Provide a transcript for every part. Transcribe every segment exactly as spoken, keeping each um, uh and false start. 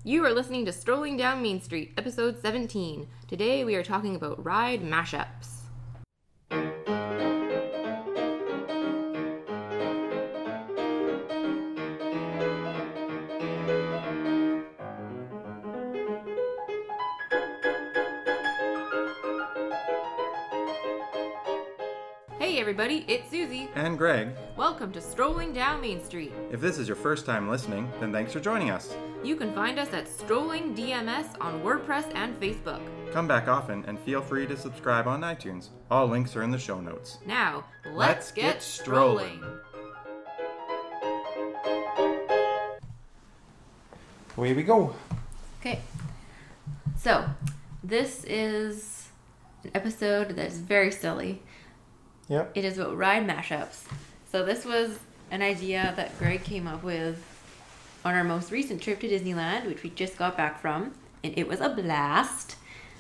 You are listening to Strolling Down Main Street, episode seventeen. Today we are talking about ride mashups. Hey everybody, it's Susie. And Greg. Welcome to Strolling Down Main Street. If this is your first time listening, then thanks for joining us. You can find us at Strolling D M S on WordPress and Facebook. Come back often and feel free to subscribe on iTunes. All links are in the show notes. Now, let's, Let's get, get strolling. Away we go. Okay, so this is an episode that's very silly. Yep. It is about ride mashups. So this was an idea that Greg came up with on our most recent trip to Disneyland, which we just got back from, and it was a blast.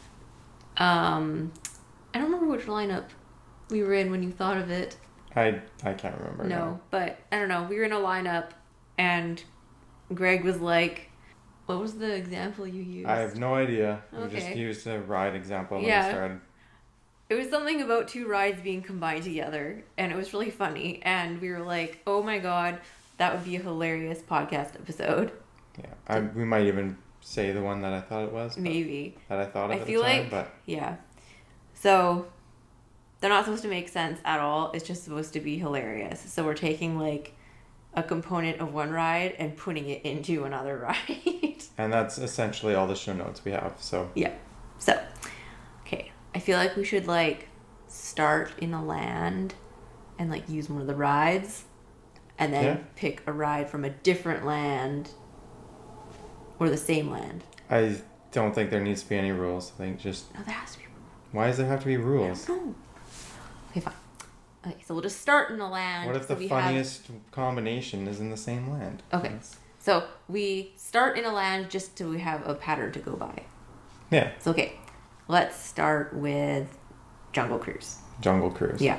Um, I don't remember which lineup we were in when you thought of it. I I can't remember. No, now. but I don't know. We were in a lineup, and Greg was like, "What was the example you used?" I have no idea. We Okay. just used a ride example when Yeah. we started. It was something about two rides being combined together, and it was really funny. And we were like, "Oh my god, that would be a hilarious podcast episode." Yeah. I, we might even say the one that I thought it was. but- Maybe. That I thought of I at feel the time, like, but yeah. So, they're not supposed to make sense at all. It's just supposed to be hilarious. So we're taking, like, a component of one ride and putting it into another ride. and that's essentially all the show notes we have. So Yeah. So, okay. I feel like we should, like, start in a land and, like, use one of the rides. And then Yeah. pick a ride from a different land. Or the same land. I don't think there needs to be any rules. I think just No, there has to be rules. why does there have to be rules? No. Okay, fine. Okay, so we'll just start in a land. What if so the we funniest combination is in the same land? Have... Okay, That's- so we start in a land just so we have a pattern to go by. Yeah. So, okay, let's start with Jungle Cruise. Jungle Cruise. Yeah.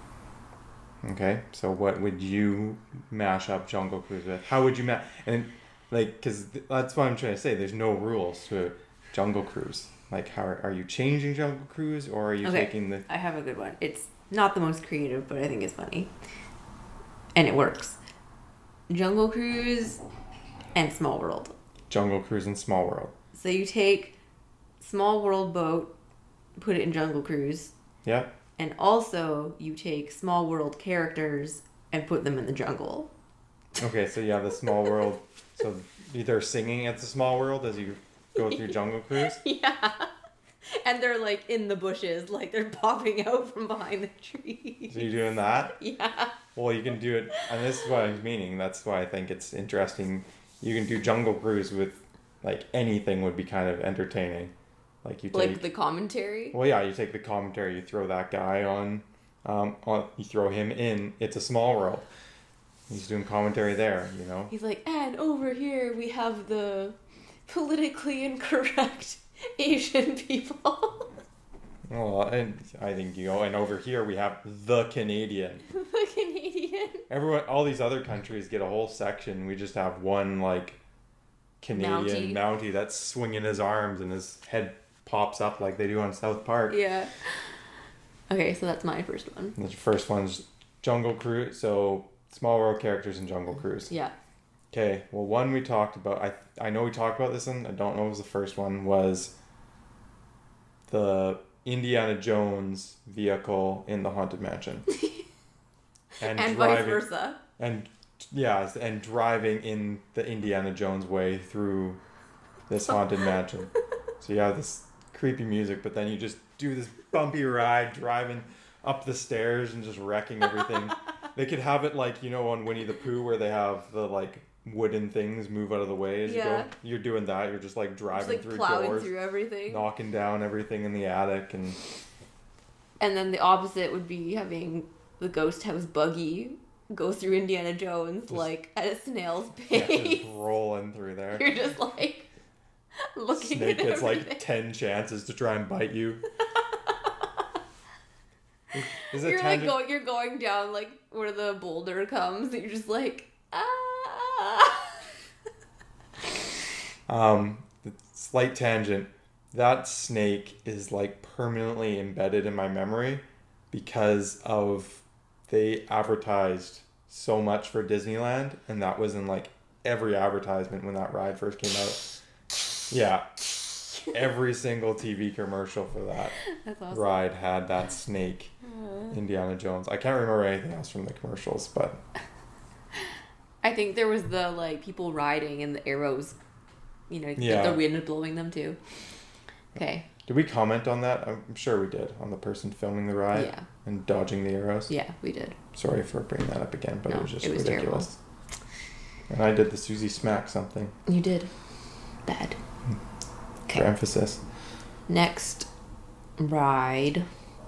Okay, so what would you mash up Jungle Cruise with? How would you mash... And, like, because th- that's what I'm trying to say. There's no rules to Jungle Cruise. Like, how are, are you changing Jungle Cruise, or are you Okay, taking the... I have a good one. It's not the most creative, but I think it's funny. And it works. Jungle Cruise and Small World. Jungle Cruise in Small World? So you take Small World boat, put it in Jungle Cruise, Yeah. and also you take Small World characters and put them in the jungle. Okay, so you have the Small World... So they're singing at the Small World as you go through Jungle Cruise? Yeah. And they're like in the bushes, like they're popping out from behind the trees. So you're doing that? Yeah. Well, you can do it, and this is what I'm meaning. That's why I think it's interesting. You can do Jungle Cruise with, like, anything would be kind of entertaining. Like, you take... Like the commentary? Well, yeah, you take the commentary, you throw that guy on, um, on, you throw him in It's a Small World. He's doing commentary there, you know? He's like, and over here we have the politically incorrect Asian people. Well, and I think, you know, and over here we have the Canadian. The Canadian. Everyone, all these other countries get a whole section. We just have one, like, Canadian Mountie. Mountie that's swinging his arms and his head pops up like they do on South Park. Yeah. Okay, so that's my first one. The first one's Jungle Cruise, so Small World characters in Jungle Cruise. Yeah. Okay, well, one we talked about, I I know we talked about this one, I don't know if it was the first one, was the Indiana Jones vehicle in the Haunted Mansion. And, and vice versa. And, yeah, and driving in the Indiana Jones way through this Haunted Mansion. So you have this creepy music, but then you just do this bumpy ride, driving up the stairs and just wrecking everything. They could have it like, you know, on Winnie the Pooh where they have the, like, wooden things move out of the way as Yeah. you go. You're doing that. You're just, like, driving Just like through plowing doors, through everything. knocking down everything in the attic. And And then the opposite would be having the ghost house buggy go through Indiana Jones, Just- like, at a snail's yeah, pace. just rolling through there. You're just, like, looking Snake at gets, everything. like, ten chances to try and bite you. Is it You're, ten like, going, you're going down, like, where the boulder comes, and you're just like, ah. Um, slight tangent. That snake is like permanently embedded in my memory because of they advertised so much for Disneyland, and that was in like every advertisement when that ride first came out. Yeah. Every single T V commercial for that That's awesome. ride had that snake, Uh, Indiana Jones. I can't remember anything else from the commercials, but I think there was the like people riding and the arrows, you know, Yeah. the wind blowing them too. Okay. did we comment on that? I'm sure we did, on the person filming the ride Yeah. and dodging the arrows. Yeah, we did. Sorry for bringing that up again, but No, it was just it was ridiculous. And I did the Susie Smack something You did. Bad. for Okay. emphasis. Next ride.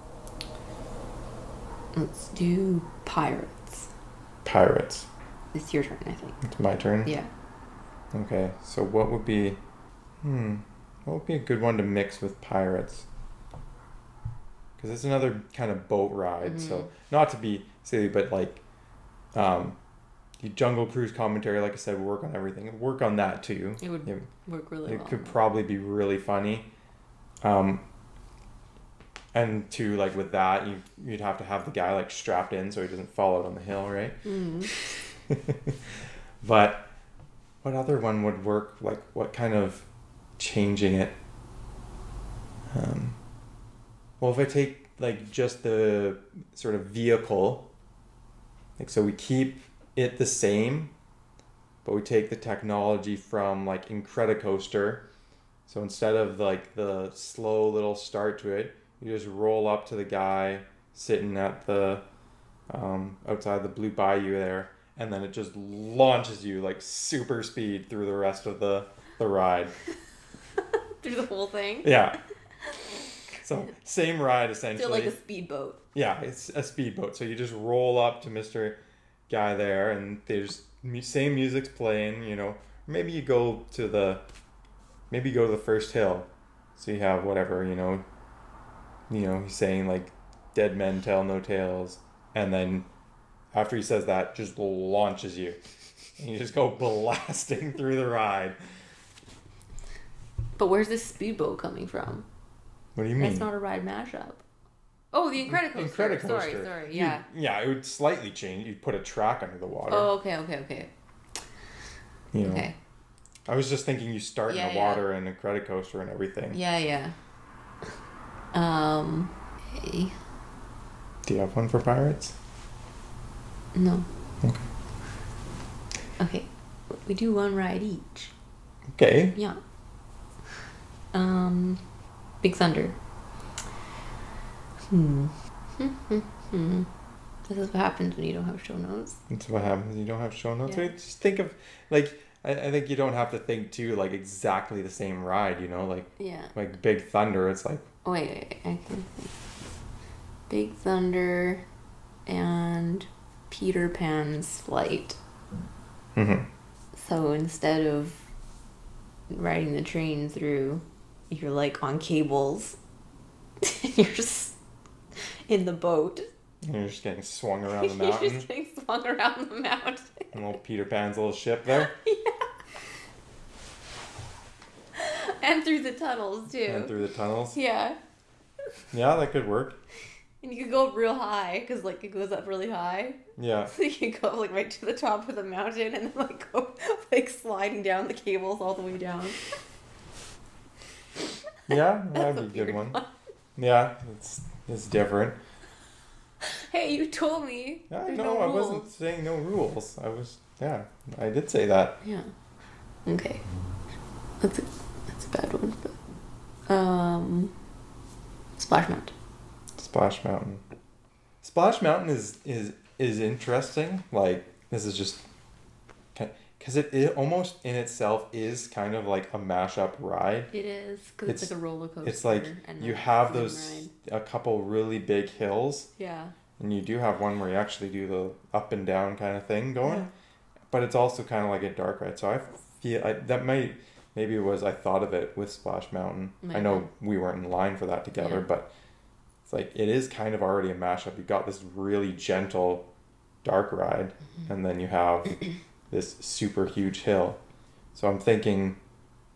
Let's do pirates. Pirates. It's your turn, I think. It's my turn. Yeah. Okay, so what would be, hmm, what would be a good one to mix with pirates? Because it's another kind of boat ride, Mhm. so not to be silly, but like, um, the Jungle Cruise commentary, like I said, work on everything. Work on that too. It would It, work really it well. could probably be really funny. Um, and to like with that, you you'd have to have the guy like strapped in so he doesn't fall out on the hill, right? Mm. But what other one would work? Like what kind of changing it? Um, well, if I take like just the sort of vehicle, like so we keep it the same, but we take the technology from like Incredicoaster. So instead of like the slow little start to it, you just roll up to the guy sitting at the um, outside the Blue Bayou there, and then it just launches you like super speed through the rest of the the ride. Through the whole thing. Yeah. So same ride Feel essentially. like a speedboat. Yeah, it's a speedboat. So you just roll up to Mister Guy there, and there's mu- same music's playing. You know, maybe you go to the, maybe you go to the first hill, so you have whatever you know. You know, he's saying like, "Dead men tell no tales," and then after he says that, just launches you, and you just go blasting through the ride. But where's this speedboat coming from? What do you mean? That's not a ride mashup. Oh, the Incredicoaster. Incredicoaster. Sorry, sorry. You- Yeah. yeah, it would slightly change. You'd put a track under the water. Oh, okay, okay, okay. You know. Okay. I was just thinking you start Yeah, in the yeah. water and a credit coaster and everything. Yeah, yeah. Um. Okay. Do you have one for pirates? No. Okay. Okay. We do one ride each. Okay. Yeah. Um. Big Thunder. Hmm. Hmm. Hmm. Hmm. This is what happens when you don't have show notes. That's what happens. You don't have show notes. Yeah. Wait, just think of like I, I think you don't have to think too like exactly the same ride. You know, like Yeah. like Big Thunder. It's like Oh, wait, wait, wait. I can. Big Thunder and Peter Pan's Flight. mm-hmm. So instead of riding the train through, you're like on cables. You're just in the boat. You're just getting swung around the You're mountain. just getting swung around the mountain. And little Peter Pan's little ship there. And through the tunnels too. And through the tunnels. Yeah. Yeah, that could work. And you could go up real high because like it goes up really high. Yeah. So you can go like right to the top of the mountain and then like go like sliding down the cables all the way down. Yeah, That's that'd a be a good weird one. Yeah, it's it's different. Hey, you told me. Yeah, there's no, no I rules. wasn't saying no rules. I was yeah, I did say that. Yeah. Okay. That's a that's a bad one, but um, Splash Mountain. Splash Mountain. Splash Mountain is is is interesting. Like this is just because it, it almost in itself is kind of like a mashup ride. It is because it's, It's- like a roller coaster. It's like and you a have swing those ride. a couple really big hills, Yeah. and you do have one where you actually do the up and down kind of thing going. Yeah. But it's also kind of like a dark ride. So I feel I, that might maybe it was I thought of it with Splash Mountain. I Might know have. we weren't in line for that together, Yeah. but it's like it is kind of already a mashup. You got this really gentle dark ride, Mm-hmm. and then you have this super huge hill. So I'm thinking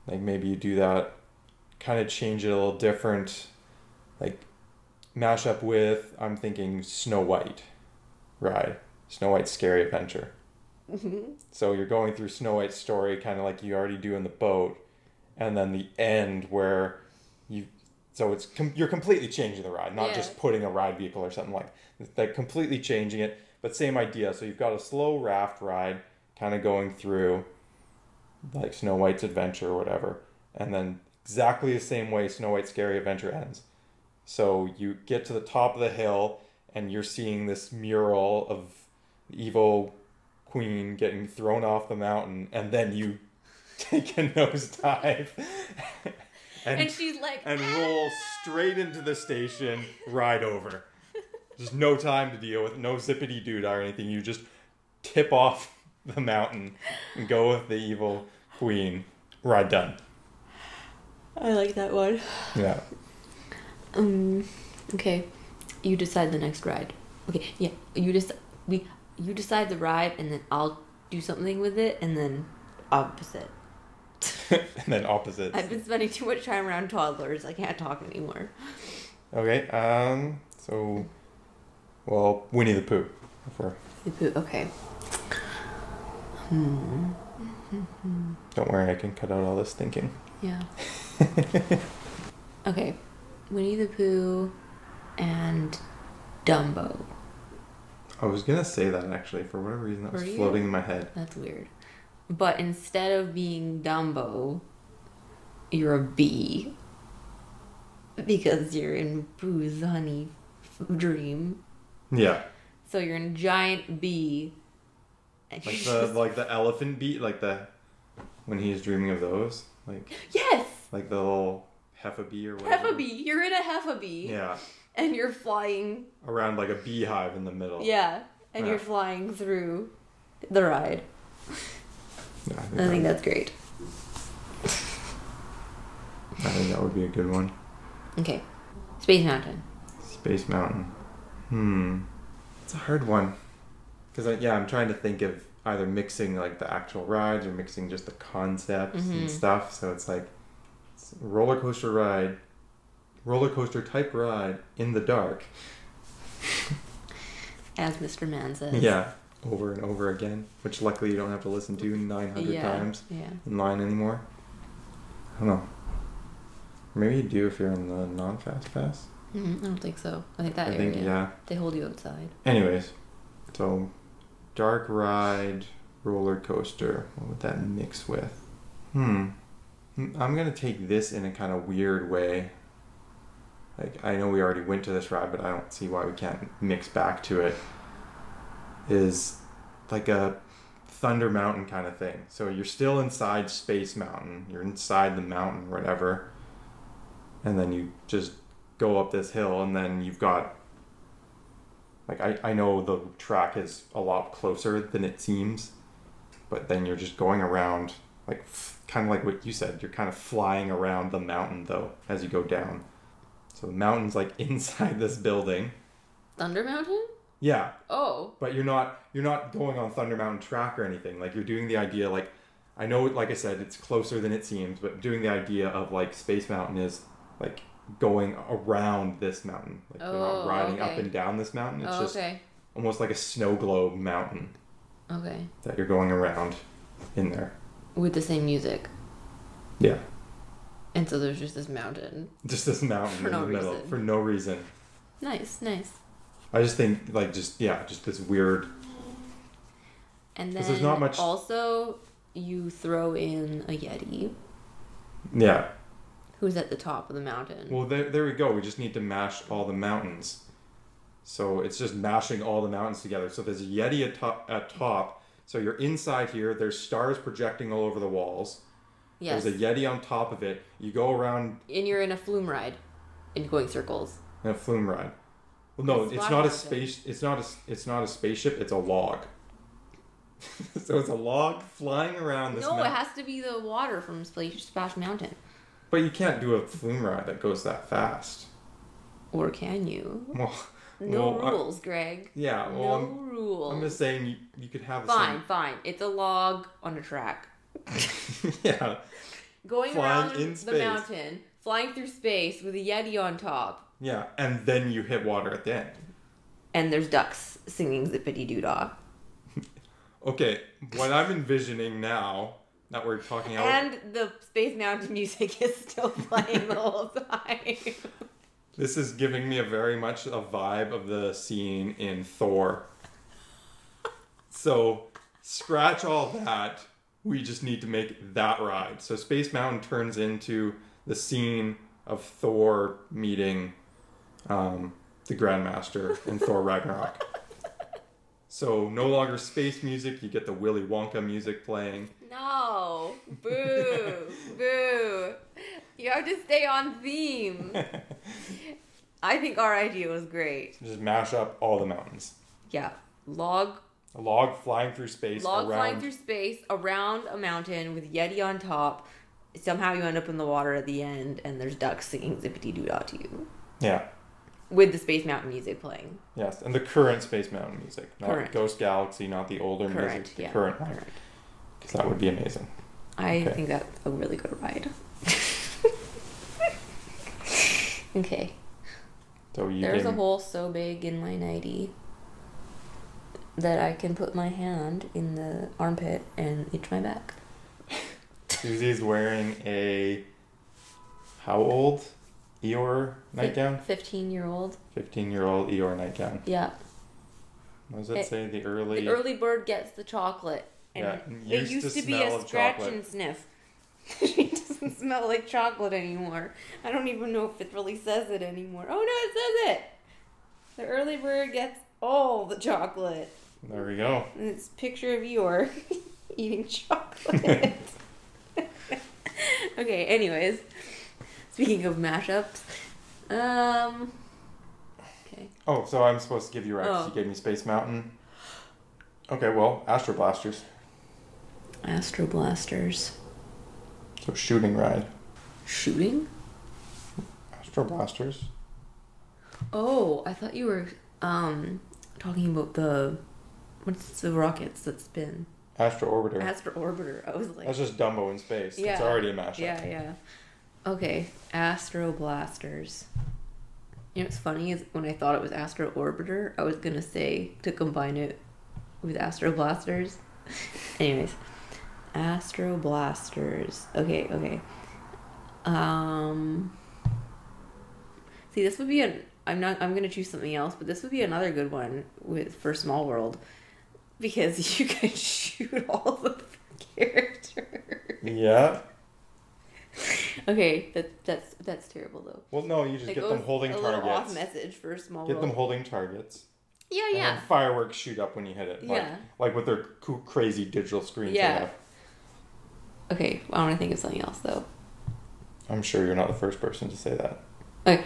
Like maybe you do that, kind of change it a little different, like mash up with, I'm thinking Snow White ride, Snow White's Scary Adventure. Mm-hmm. So you're going through Snow White's story kind of like you already do in the boat, and then the end where you, so it's com- you're completely changing the ride, not Yeah. just putting a ride vehicle or something like like completely changing it, but same idea. So you've got a slow raft ride kind of going through like Snow White's adventure or whatever, and then exactly the same way Snow White's Scary Adventure ends. So you get to the top of the hill and you're seeing this mural of the evil queen getting thrown off the mountain, and then you take a nosedive and, And she's like, and roll straight into the station, ride over. There's no time to deal with, no zippity doo or anything. You just tip off the mountain and go with the evil queen. Ride done. I like that one. Yeah. Um. Okay, you decide the next ride. Okay, yeah, you just we you decide the ride, and then I'll do something with it, and then opposite. And then opposites. I've been spending too much time around toddlers. I can't talk anymore. Okay. Um. So, well, Winnie the Pooh. If we're- The poo- Okay. Hmm. Don't worry, I can cut out all this thinking. Yeah. Okay. Winnie the Pooh and Dumbo. I was gonna say that actually, for whatever reason, that was Were you? floating in my head. That's weird. But instead of being Dumbo, you're a bee. Because you're in Pooh's honey f- dream. Yeah, So you're a giant bee. And like you're the just- like the elephant beat, like the when he's dreaming of those, like Yes! like the little heffa bee or whatever. Heffa bee. You're in a heffa bee. Yeah, And you're flying. around like a beehive in the middle. Yeah. And Yeah. you're flying through the ride. Yeah, I, think I that, think that's great. I think that would be a good one. Okay. Space Mountain. Space Mountain. Hmm, it's a hard one because yeah, I'm trying to think of either mixing like the actual rides or mixing just the concepts Mhm. and stuff. So it's like it's a roller coaster ride, roller coaster type ride in the dark. As Mister Man says. Yeah, over and over again, which luckily you don't have to listen to nine hundred Yeah. times Yeah. in line anymore. I don't know. Maybe you do if you're in the non-fast pass. Mm, I don't think so. I think that I area. think yeah. They hold you outside. Anyways, so dark ride, roller coaster. What would that mix with? Hmm. I'm gonna take this in a kind of weird way. Like I know we already went to this ride, but I don't see why we can't mix back to it. Is like a Thunder Mountain kind of thing. So you're still inside Space Mountain. You're inside the mountain, whatever. And then you just go up this hill, and then you've got like I, I know the track is a lot closer than it seems, but then you're just going around like f- kind of like what you said, you're kind of flying around the mountain though as you go down. So the mountain's like inside this building. Thunder Mountain? Yeah, Oh. but you're not you're not going on Thunder Mountain track or anything. Like you're doing the idea like I know like I said it's closer than it seems, but doing the idea of like Space Mountain is like going around this mountain. Like you're Oh, not riding up okay. and down this mountain. It's Oh, just okay. almost like a snow globe mountain Okay. that you're going around in there. With the same music. Yeah. And so there's just this mountain. Just this mountain For in no the middle reason. for no reason. Nice, nice. I just think like just yeah, just this weird And 'Cause then there's not much- also you throw in a Yeti yeah. who's at the top of the mountain. Well, there, there we go. We just need to mash all the mountains. So it's just mashing all the mountains together. So there's a Yeti at top, at top. So you're inside here. There's stars projecting all over the walls. Yes. There's a Yeti on top of it. You go around And you're in a flume ride and going circles. in a flume ride. Well, no, It's it's Splash not a Mountain. space. It's not a. It's not a spaceship. It's a log. So it's a log flying around this. No, mount- it has to be the water from Splash, Splash Mountain. But you can't do a flume ride that goes that fast. Or can you? Well, No well, I- rules, Greg. yeah. Well, no I'm, rules. I'm just saying you, you could have the Fine, fine. It's a log on a track. same. Yeah. going Flying around in the space. mountain, flying through space with a Yeti on top, Yeah, and then you hit water at the end. and there's ducks singing Zippity Doo Dah. Okay, what I'm envisioning now that we're talking about. And the Space Mountain music is still playing the whole time. This is giving me a very much a vibe of the scene in Thor. So, scratch all that. We just need to make that ride. So, Space Mountain turns into the scene of Thor meeting um, the Grandmaster in Thor Ragnarok. So, no longer space music, you get the Willy Wonka music playing. No. Boo. Boo. You have to stay on theme. I think our idea was great. Just mash up all the mountains. Yeah. Log. A log flying through space Log around... flying through space around a mountain with Yeti on top. Somehow you end up in the water at the end, and there's ducks singing Zippity Doo Dah to you. Yeah. With the Space Mountain music playing. Yes, and the current Space Mountain music. Not Current. Ghost Galaxy, not the older Current, music. The yeah. current one. Current. Because that would be amazing. I Okay. think that's a really good ride. Okay. So you There's can... a hole so big in my nightie that I can put my hand in the armpit and itch my back. Susie's wearing a... How old? Eeyore nightgown? fifteen-year-old. fifteen-year-old Eeyore nightgown. Yeah. What does it, It- say? The early... The early bird gets the chocolate. And Yeah, it used used to to, be smell a of scratch chocolate. and sniff. It doesn't smell like chocolate anymore. I don't even know if it really says it anymore. Oh no, it says it! The early bird gets all the chocolate. There we go. And it's a picture of Eeyore eating chocolate. Okay, anyways. Speaking of mashups. Um Okay. Oh, so I'm supposed to give you Rex. Oh. You gave me Space Mountain. Okay, well, Astro Blasters. Astro Blasters. So shooting ride. Shooting? Astro Blasters. Oh, I thought you were um talking about the what's the rockets that spin? Astro Orbiter. Astro Orbiter. I was like, That's just Dumbo in space. yeah, It's already a mashup. yeah, yeah. Okay, Astro Blasters. You know what's funny is when I thought it was Astro Orbiter, I was gonna say to combine it with Astro Blasters. Anyways, Astro Blasters. Okay, okay. Um. See, this would be an. I'm not. I'm gonna choose something else, but this would be another good one with for Small World, because you can shoot all the characters. Yeah. Okay, that that's that's terrible though. Well, no, you just It get goes them holding a little off targets. message for Small Get World. them holding targets. Yeah, And yeah, then fireworks shoot up when you hit it. Like, Yeah. Like with their co- crazy digital screens Yeah. they have. Okay, I want to think of something else though. I'm sure you're not the first person to say that. Okay.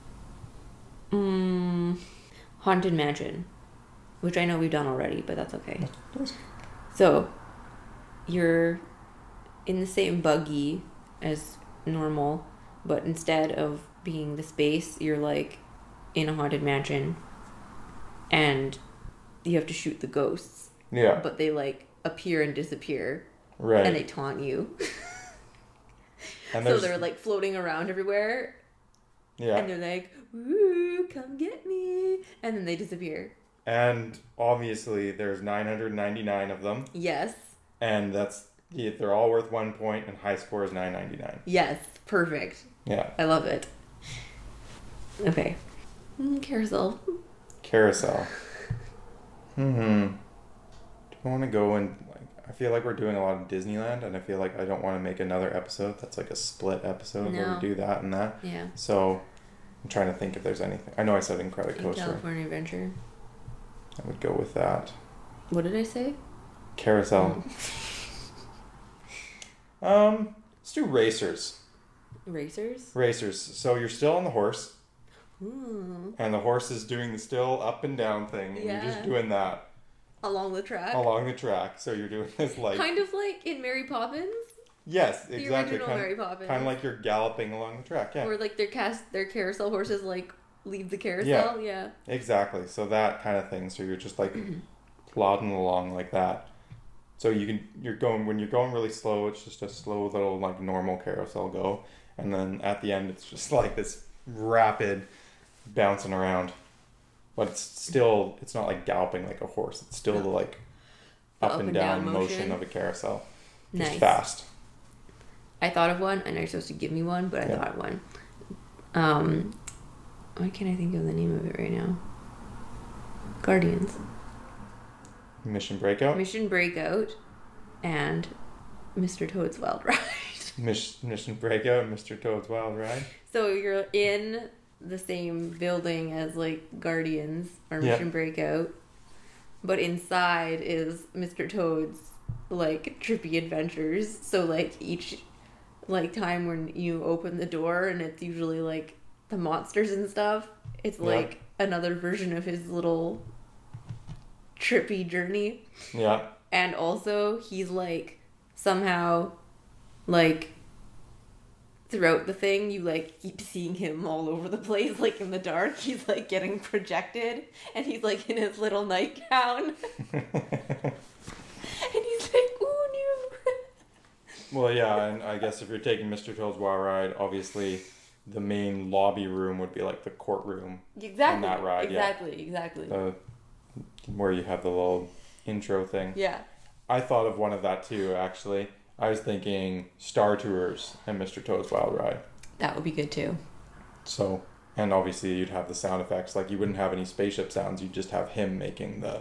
Mm, Haunted Mansion, which I know we've done already, but that's okay. So, you're in the same buggy as normal, but instead of being the space, you're like in a haunted mansion, and you have to shoot the ghosts, Yeah. but they like appear and disappear, Right. and they taunt you. And So there's- they're like floating around everywhere, Yeah. and they're like, "Woo, come get me," and then they disappear. And obviously there's nine hundred ninety-nine of them, Yes, and that's yeah, they're all worth one point, and high score is nine ninety-nine. yes, perfect. Yeah. I love it. Okay, mm, carousel. Carousel. Hmm. Do I want to go and like? I feel like we're doing a lot of Disneyland, and I feel like I don't want to make another episode that's like a split episode where No. we do that and that. Yeah. So I'm trying to think if there's anything. I know I said Incredicoaster. In California Adventure. I would go with that. What did I say? Carousel. Um, let's do racers. Racers. Racers. So you're still on the horse, Ooh. and the horse is doing the still up and down thing, and you're Yeah. just doing that Along the track. along the track. So you're doing this like Kind of like in Mary Poppins. yes, The exactly. original Kind, Mary Poppins. kind of like you're galloping along the track. Yeah, Where like their cast their carousel horses like leave the carousel. Yeah. exactly. So that kind of thing. So you're just like plodding along like that. So you can you're going when you're going really slow. It's just a slow little like normal carousel go, and then at the end it's just like this rapid bouncing around. But it's still it's not like galloping like a horse. It's still the like The up, and down, motion. motion. of a carousel. Just Nice. fast. I thought of one. I know you're supposed to give me one, but I Yeah. thought of one. Um, why can't I think of the name of it right now? Guardians. Mission Breakout. Mission Breakout and Mister Toad's Wild Ride. Mission, Mission Breakout, Mister Toad's Wild Ride. So you're in the same building as like Guardians or Yeah. Mission Breakout, but inside is Mister Toad's like trippy adventures. So like each like time when you open the door and it's usually like the monsters and stuff, it's Yeah. like another version of his little trippy journey. Yeah. And also he's like somehow like throughout the thing you like keep seeing him all over the place, like in the dark he's like getting projected and he's like in his little nightgown and he's like, ooh no. Well, yeah, and I guess if you're taking Mister Toad's Wild Ride, obviously the main lobby room would be like the courtroom. Exactly. In that ride, yeah. exactly, exactly. The where you have the little intro thing. Yeah. I thought of one of that too, actually. I was thinking Star Tours and Mister Toad's Wild Ride. That would be good too. So, and obviously you'd have the sound effects. Like you wouldn't have any spaceship sounds. You'd just have him making the.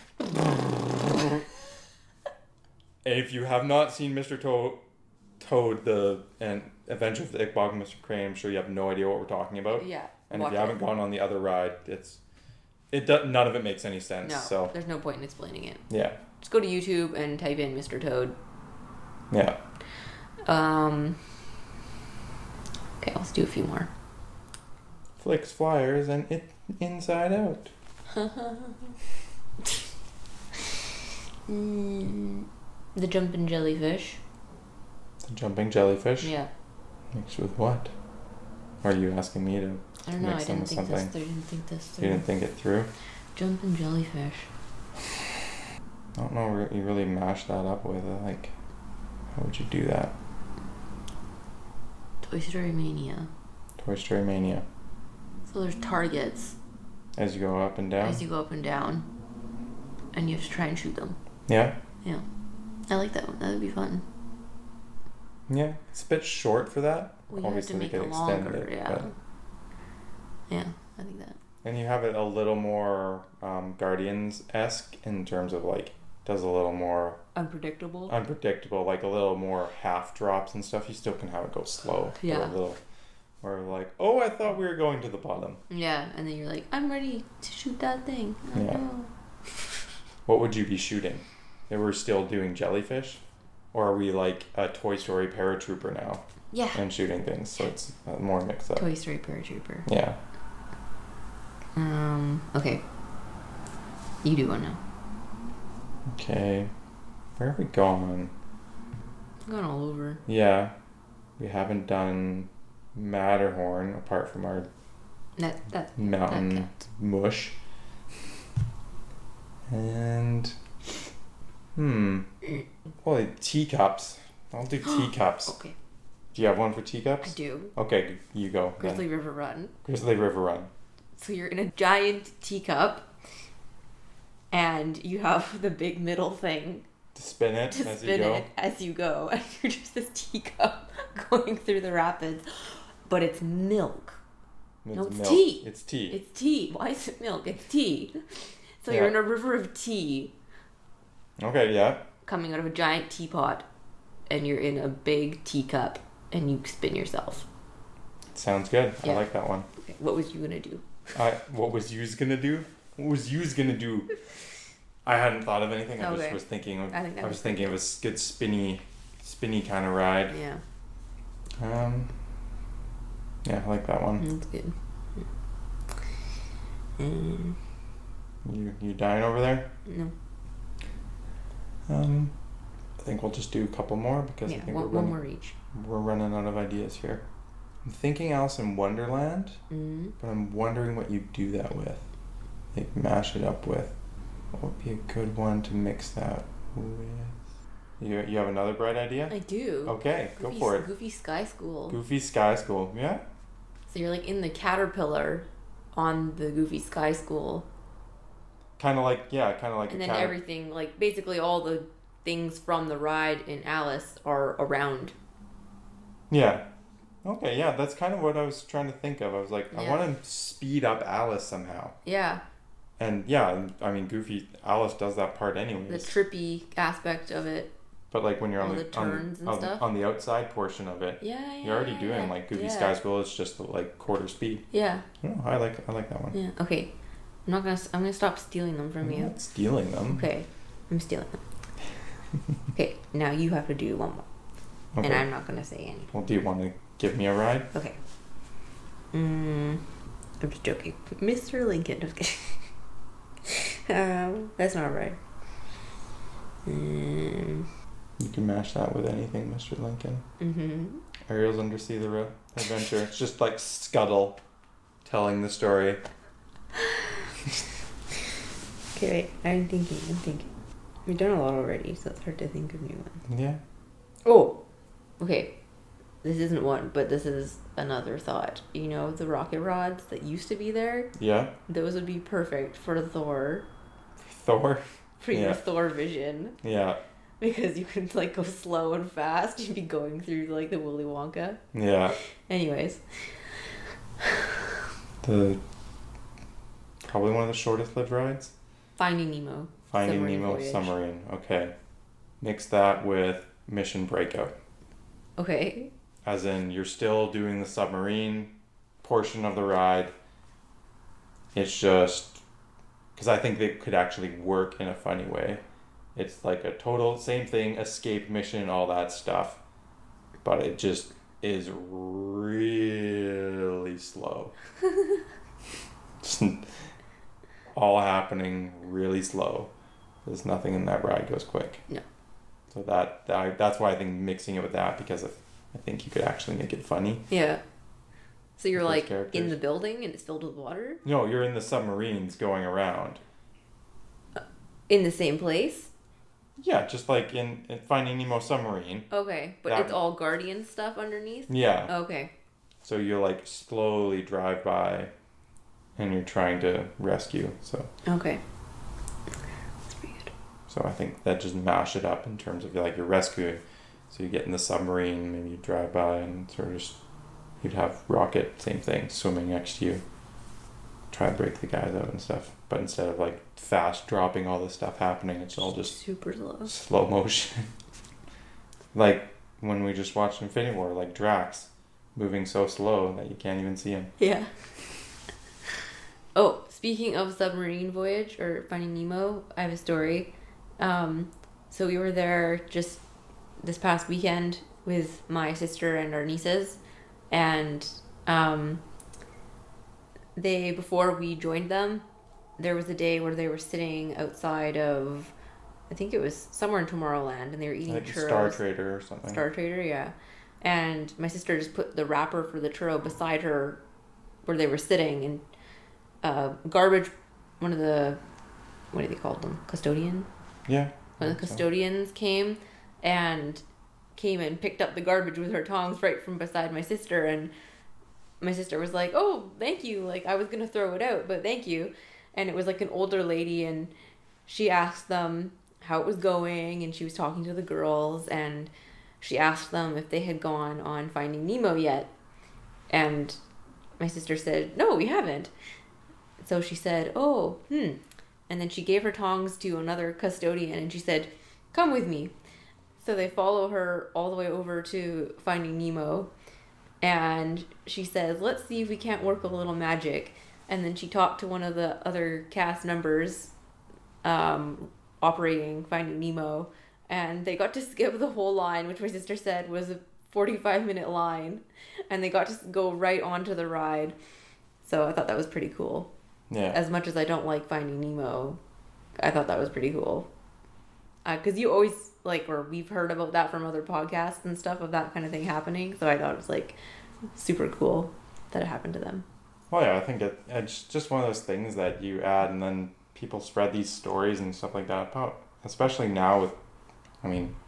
And if you have not seen Mister Toad, Toad the and Adventure of the Ichabod and Mister Crane, I'm sure you have no idea what we're talking about. Yeah. And watch if you haven't it. gone on the other ride, it's it does, none of it makes any sense. No, So there's no point in explaining it. yeah, Just go to YouTube and type in Mister Toad. yeah. Um. Okay, let's do a few more. Flicks flyers and it Inside Out. mm, the jumping jellyfish. The jumping jellyfish. Yeah. Mixed with what? Or are you asking me to? I don't know. I Mix them didn't with think this. something. I didn't think this You through. didn't think it through. Jumping jellyfish. I don't know. re- You really mash that up with uh, like. How would you do that? Toy Story Mania. Toy Story Mania. So there's targets As you go up and down. as you go up and down, and you have to try and shoot them. Yeah. Yeah, I like that one. That would be fun. Yeah. It's a bit short for that. We had to Obviously, make they it could extend longer. it. Yeah. But, Yeah, I think that. and you have it a little more um, Guardians esque in terms of like does a little more Unpredictable. unpredictable, like a little more half drops and stuff. You still can have it go slow. or Yeah. A little. Or like, oh, I thought we were going to the bottom. Yeah, and then you're like, I'm ready to shoot that thing. Oh, Yeah. no. What would you be shooting? If we're still doing jellyfish? Or are we like a Toy Story paratrooper now Yeah. and shooting things? So it's uh, more mixed up. Toy Story Paratrooper. Yeah. Um. Okay. You do one now. Okay. Where have we gone? I'm going all over. Yeah. We haven't done Matterhorn apart from our That that mountain that mush. And hmm. Well, teacups. I'll do teacups. Okay, Do you have one for I teacups? do. Okay, you go. then. Grizzly River Run. Grizzly River Run. So you're in a giant teacup, and you have the big middle thing To spin it to as spin you go. it as you go, and you're just this teacup going through the rapids, but it's milk. It's No, it's milk. tea. It's tea. It's tea. Why is it milk? It's tea. So Yeah. you're in a river of tea Okay, yeah. coming out of a giant teapot, and you're in a big teacup, and you spin yourself. Sounds good. Yeah. I like that one. Okay, what was you gonna do? I what was yous gonna do? What was yous gonna do? I hadn't thought of anything. I Okay. just was thinking of. I think that I was was thinking of a s- good spinny, spinny kind of ride. Yeah, Um. Yeah, I like that one. that's good. Mm, You you dying over there? no, Um. I think we'll just do a couple more because I yeah, think one, we're one running, more each. we're running out of ideas here. I'm thinking Alice in Wonderland, Mm. but I'm wondering what you do that with. Like mash it up with. What would be a good one to mix that with? You you have another bright idea? I do. Okay, Goofy, go for it. Goofy Sky School. Goofy Sky School. Yeah. So you're like in the caterpillar on the Goofy Sky School. Kind of like yeah, kind of like. And a then cater- everything, like basically all the things from the ride in Alice are around. Yeah. Okay, yeah, that's kind of what I was trying to think of. I was like, I Yeah. want to speed up Alice somehow. Yeah. And yeah, I mean, Goofy, Alice does that part The anyways. trippy aspect of it. But like when you're all on the, the turns on, and on, stuff. on the outside portion of it, Yeah, yeah. you're already yeah, doing yeah. like Goofy yeah. Sky School. It's just like quarter speed. Yeah. Oh, I like I like that one. Yeah. Okay. I'm not gonna. I'm gonna stop stealing them from I'm you. not stealing them. Okay. I'm stealing them. Okay. Now you have to do one more, Okay. and I'm not gonna say any. Well, do you want to give me a ride? Okay. Mm, I'm just joking, Mister Lincoln. Just kidding. um, that's not right. Um. You can mash that with anything, Mister Lincoln. Mhm. Ariel's Undersea the Ro- Adventure. It's just like Scuttle telling the story. Okay, wait. I'm thinking. I'm thinking. We've done a lot already, so it's hard to think of new ones. Yeah. Oh, okay. This isn't one, but this is another thought. You know, the rocket rods that used to be there? Yeah. Those would be perfect for Thor, Thor. for your Yeah. Thor vision. Yeah. Because you could, like, go slow and fast. You'd be going through, like, the Willy Wonka. Yeah. Anyways. The probably one of the shortest lived rides. Finding Nemo. Finding Submarine Nemo Voyage. submarine. Okay. Mix that with Mission Breakout. Okay. As in, you're still doing the submarine portion of the ride. It's just because I think they could actually work in a funny way. It's like a total same thing, escape mission, all that stuff, but it just is really slow. Just all happening really slow. There's nothing in that ride goes quick. No. So that, that that's why I think mixing it with that, because of, I think you could actually make it funny. Yeah. So you're, Those like, characters. in the building and it's filled with water? No, you're in the submarines going around. In the same place? Yeah, just like in, in Finding Nemo submarine. Okay. But That- it's all Guardian stuff underneath? Yeah. Okay. So you like slowly drive by and you're trying to rescue. So Okay. That's pretty good. so I think that just mash it up in terms of like you're rescuing. So you get in the submarine, maybe you drive by and sort of just you'd have Rocket, same thing, swimming next to you. Try to break the guys out and stuff. But instead of like fast dropping all this stuff happening, it's all just Super slow. slow motion. Like when we just watched Infinity War, like Drax moving so slow that you can't even see him. Yeah. Oh, speaking of submarine voyage or Finding Nemo, I have a story. Um, so we were there just this past weekend with my sister and our nieces, and um, they before we joined them, there was a day where they were sitting outside of, I think it was somewhere in Tomorrowland, and they were eating Like churros. Star Trader or something. Star Trader, yeah. And my sister just put the wrapper for the churro beside her where they were sitting, and uh, garbage, one of the, what do they call them? Custodian? Yeah. One of the custodians came and came and picked up the garbage with her tongs right from beside my sister, and my sister was like, oh, thank you. Like, I was going to throw it out, but thank you. And it was like an older lady, and she asked them how it was going, and she was talking to the girls, and she asked them if they had gone on Finding Nemo yet. And my sister said, no, we haven't. So she said, oh, hmm. And then she gave her tongs to another custodian, and she said, come with me. So they follow her all the way over to Finding Nemo, and she says, let's see if we can't work a little magic. And then she talked to one of the other cast members um, operating Finding Nemo, and they got to skip the whole line, which my sister said was a forty-five minute line, and they got to go right onto the ride. So I thought that was pretty cool. Yeah. As much as I don't like Finding Nemo, I thought that was pretty cool. Because uh, you always, like, or we've heard about that from other podcasts and stuff of that kind of thing happening. So I thought it was, like, super cool that it happened to them. Well, yeah, I think it, it's just one of those things that you add, and then people spread these stories and stuff like that about, especially now with, I mean,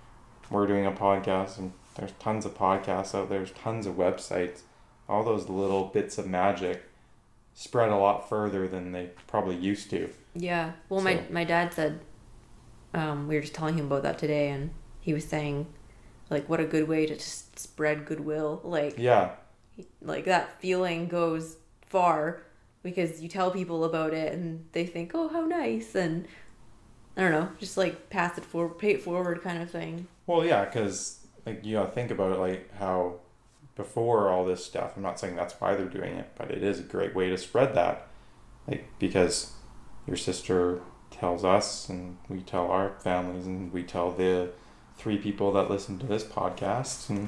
we're doing a podcast, and there's tons of podcasts out there, there's tons of websites. All those little bits of magic spread a lot further than they probably used to. Yeah. Well, my, So- my dad said, um, we were just telling him about that today, and he was saying, like, what a good way to just spread goodwill. Like, Yeah. like that feeling goes far because you tell people about it and they think, oh, how nice. And I don't know, just like pass it forward, pay it forward kind of thing. Well, yeah, because like you gotta think about it, like how before all this stuff. I'm not saying that's why they're doing it, but it is a great way to spread that. Like because your sister tells us, and we tell our families, and we tell the three people that listen to this podcast, and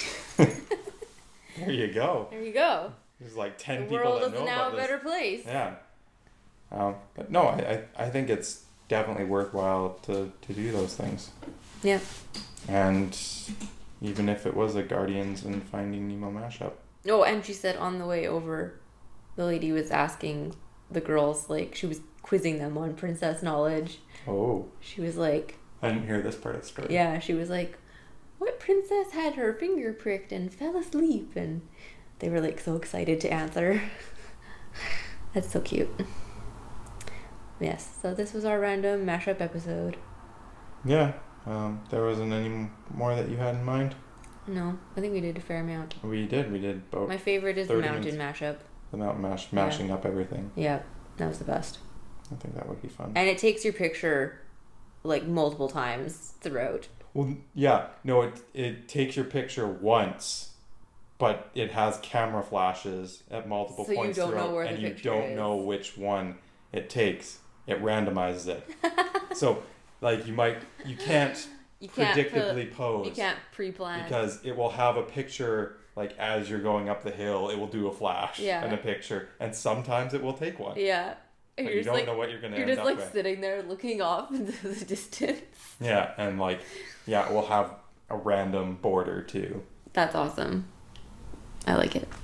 there you go. There you go. There's like ten The people world that is know now about a this. better place. Yeah. Um, but no, I, I, I think it's definitely worthwhile to, to do those things. Yeah. And even if it was a Guardians and Finding Nemo mashup. Oh, and she said on the way over, the lady was asking the girls, like, she was quizzing them on princess knowledge. Oh. She was like, I didn't hear this part of the story. yeah, she was like, what princess had her finger pricked and fell asleep? And they were like so excited to answer. That's so cute. Yes, so this was our random mashup episode. Yeah. Um, there wasn't any more that you had in mind? No, I think we did a fair amount. We did. We did both. My favorite is the thirty mountain minutes. mashup. The mountain mash, mashing up everything. Yeah, that was the best. I think that would be fun. And it takes your picture like multiple times throughout. Well, yeah. No, it it takes your picture once, but it has camera flashes at multiple So you points don't know throughout, where the and you picture don't is. know which one it takes. It randomizes it. So, like, you might you can't You can't predictably put, pose you can't pre-plan. because it will have a picture like as you're going up the hill. It will do a flash Yeah. and a picture, and sometimes it will take one. Yeah. And But you're you just don't like know what you're gonna you're end just up like with. sitting there looking off into the distance. Yeah, and like, yeah, it will have a random border too. That's awesome. I like it.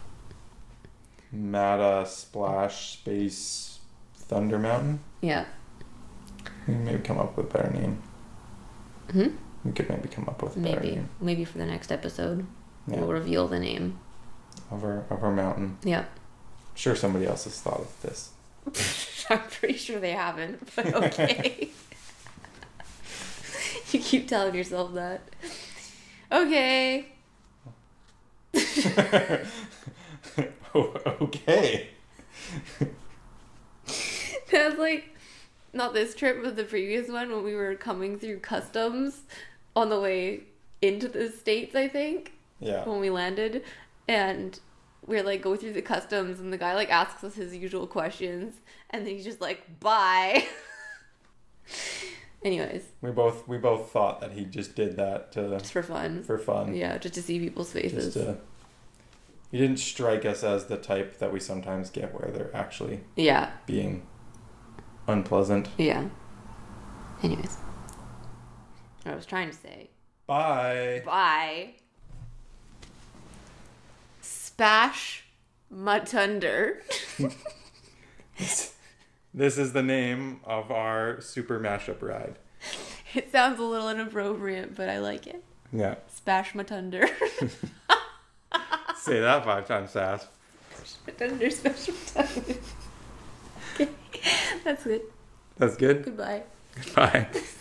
Mata Splash Space Thunder Mountain. Yeah. We can maybe come up with a better name. Hmm? We could maybe come up with a better Maybe. name. Maybe for the next episode. Yeah. We'll reveal the name. Of our of our mountain. Yeah. Sure, somebody else has thought of this. I'm pretty sure they haven't, but okay. You keep telling yourself that. Okay. Oh, okay. That's like, not this trip, but the previous one when we were coming through customs on the way into the States, I think. Yeah. When we landed. And we're like, go through the customs, and the guy like asks us his usual questions. And then he's just like, bye. Anyways, We both we both thought that he just did that to just for fun. for fun. Yeah, just to see people's faces. Just to, he didn't strike us as the type that we sometimes get where they're actually Yeah, being unpleasant. yeah. Anyways, what I was trying to say. Bye. Bye. Spash Mutunder. This is the name of our super mashup ride. It sounds a little inappropriate, but I like it. Yeah. Spash Mutunder. Say that five times fast. Mutunder, Spash Mutunder. Okay, that's good. That's good. Goodbye. Bye.